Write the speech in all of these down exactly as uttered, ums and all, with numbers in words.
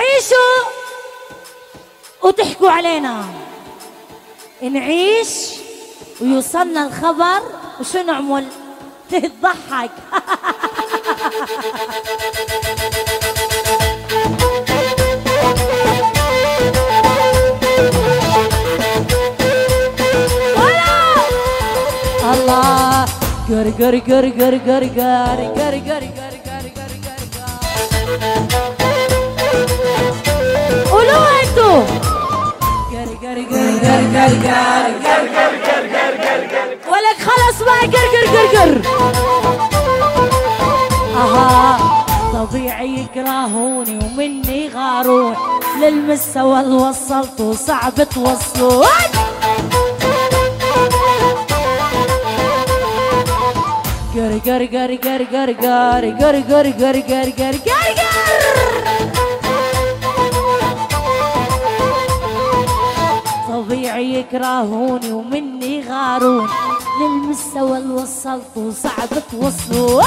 تعيشوا وتحكوا علينا، نعيش ويوصلنا الخبر وشو نعمل؟ تضحك. الله قر قر قر قر قر قر قر قر قر قر قر قولوا انتو قر قر قر قر قر قر قر قر قر قر قر ولك خلص ما قر قر قر قر. اها طبيعي يكرهوني ومني غارون، للمستوى اللي وصلته صعب توصلون. قر قر قر قر قر قر قر قر قر قر قر قر طبيعي يكرهوني ومني غارون، للمستوى اللي وصلته صعب توصلون.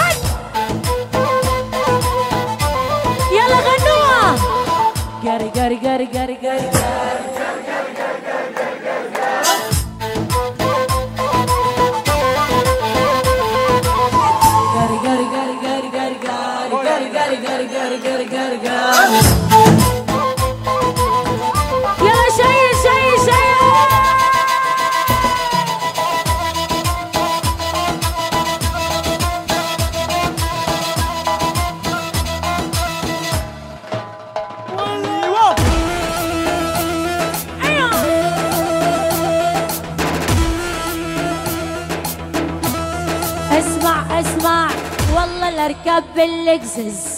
يلا غنوها قر قر قر قر قر يلا شيء شيء شيء. اسمع اسمع والله لاركب باللكزس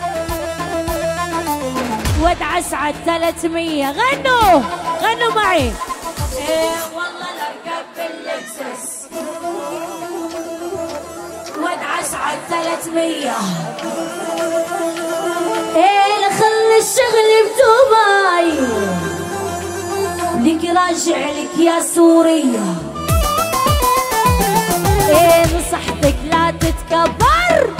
وادعس على الثلاثمية. غنوا غنوا معي. ايه والله لاركب باللكزس وادعس على الثلاثمية. ايه لخلي الشغل بدبي لك راجع لك يا سورية. ايه نصحتك لا تتكبر،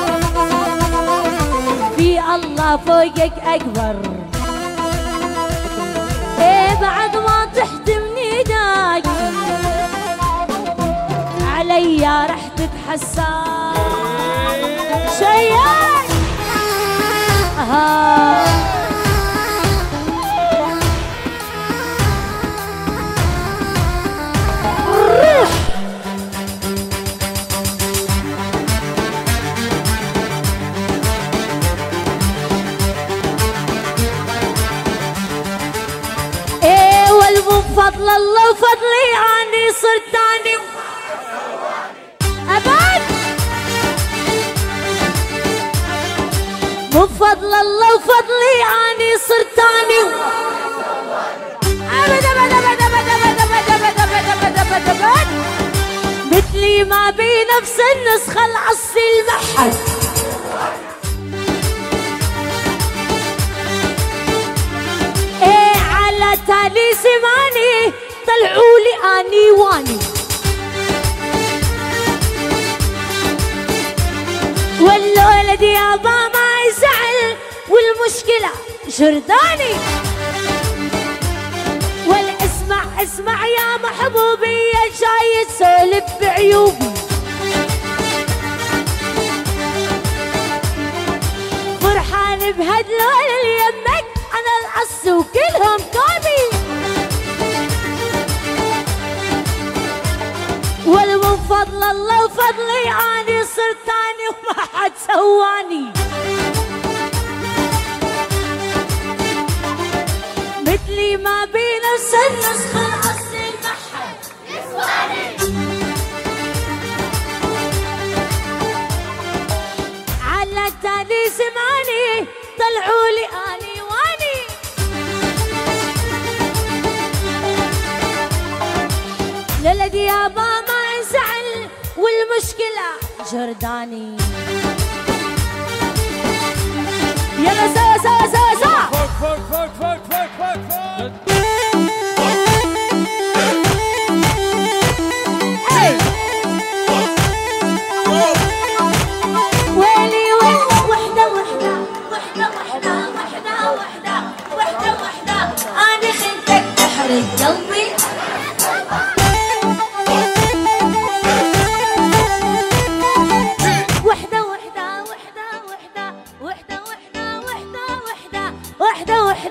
في الله فوقك اكبر. ايه بعد ما تحتم ايدك عليا رح تتحسر شيء. آه. بفضل الله وفضلي عني صرت تاني أبد. بفضل الله وفضلي عني صرت تاني أبد أبد أبد أبد أبد أبد أبد أبد أبد أبد مثلي ما بي نفس النسخة العصي المحد. تالي سماني طلعوا لي اني واني، والولد يابا ما يزعل والمشكلة جرداني. والاسمع اسمع يا محبوبي جاي تسولف بعيوبي، فرحان بهدلول اليمك انا القص وكلهم كوبي. والمن فضل الله وفضلي اني صرت تاني وما حد سواني. مثلي ما بي نفس النسخة الأصلي ما حد يسواني. على التالي سمعني طلعوا لي اني واني. للدي يابا ما انزعل والمشكلة جرداني. يلا سوا سوا سوا سوا فوق فوق فوق فوق فوق فوق فوق. ويلي ويلي وحدة وحدة وحدة وحدة وحدة وحدة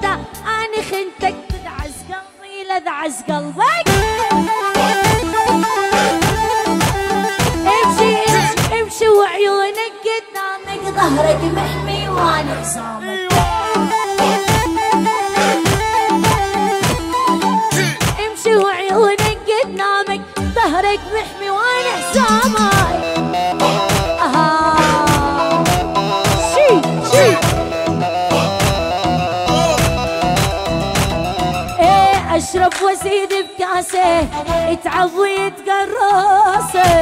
زيادة أنا خنتك تدعس قلبي لدعس قلبك. امشي امشي امشي وعيونك قدامك ظهرك محمي وانا حصامك. امشي وعيونك قدامك ظهرك محمي وانا حصامك. اها شي شي ايه اشرب وازيد بكاسه اتعب ويتقرصه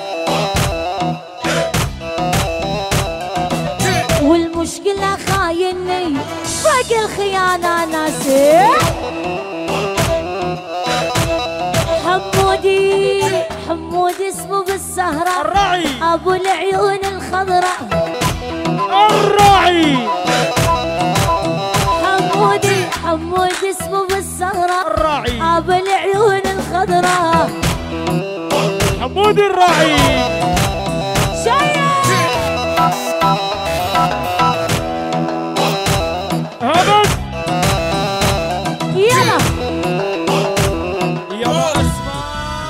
والمشكلة خايني فوق الخيانة ناسي. حمودي حمودي اسمه بالسهرة الراعي ابو العيون الخضراء الراعي. حمودي حمودي اسمه بالسهرة الراعي ابو العيون الخضراء حمودي الراعي. شيء هبط يلا يا اسماء.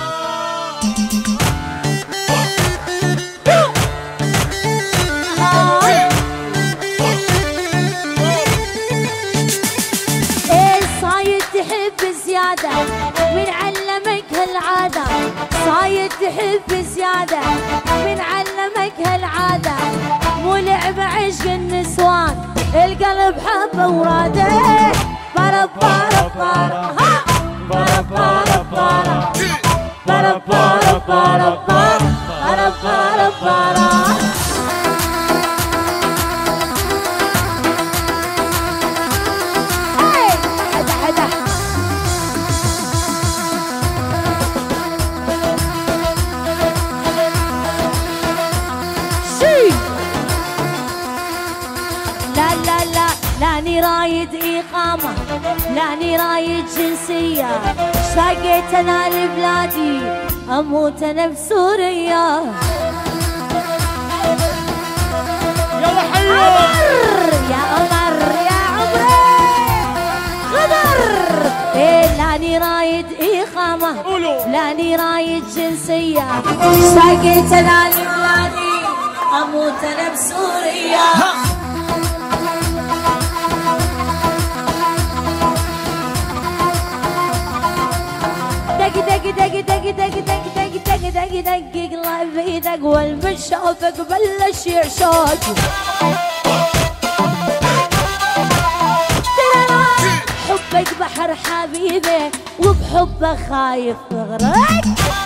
ايه صايد تحب زيادة من علمك هالعادة. صايد تحب زيادة من علمك هالعادة. مو لعبة عشق النسوان القلب حبه وراده. بارا بارا بارا ها بارا بارا بارا بارا بارا بارا بارا بارا بارا. هاي حدا حدا شي. لا لا لا لاني رايد إقامة لاني رايد جنسية. شاقيت أنا لبلادي أموت أنا بسوريا. يلا حيو يا قمر يا عمري غدر. إيه لاني رايد إقامة قولوا لاني رايد جنسية. شاقيت أنا لبلادي أموت أنا بسوريا. دق دق دق دق دق دق دق دق دق دق قلب ايدك والمشافك بلش يعشاق. حبك بحر حبيبي وبحبك خايف تغرق.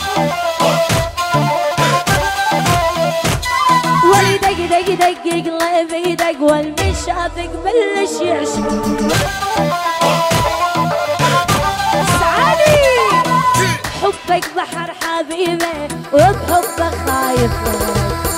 ولي دق دق دق قلب ايدك والمشافك بلش يعشاق. حبك بحر حبيبي وبحبك خايف.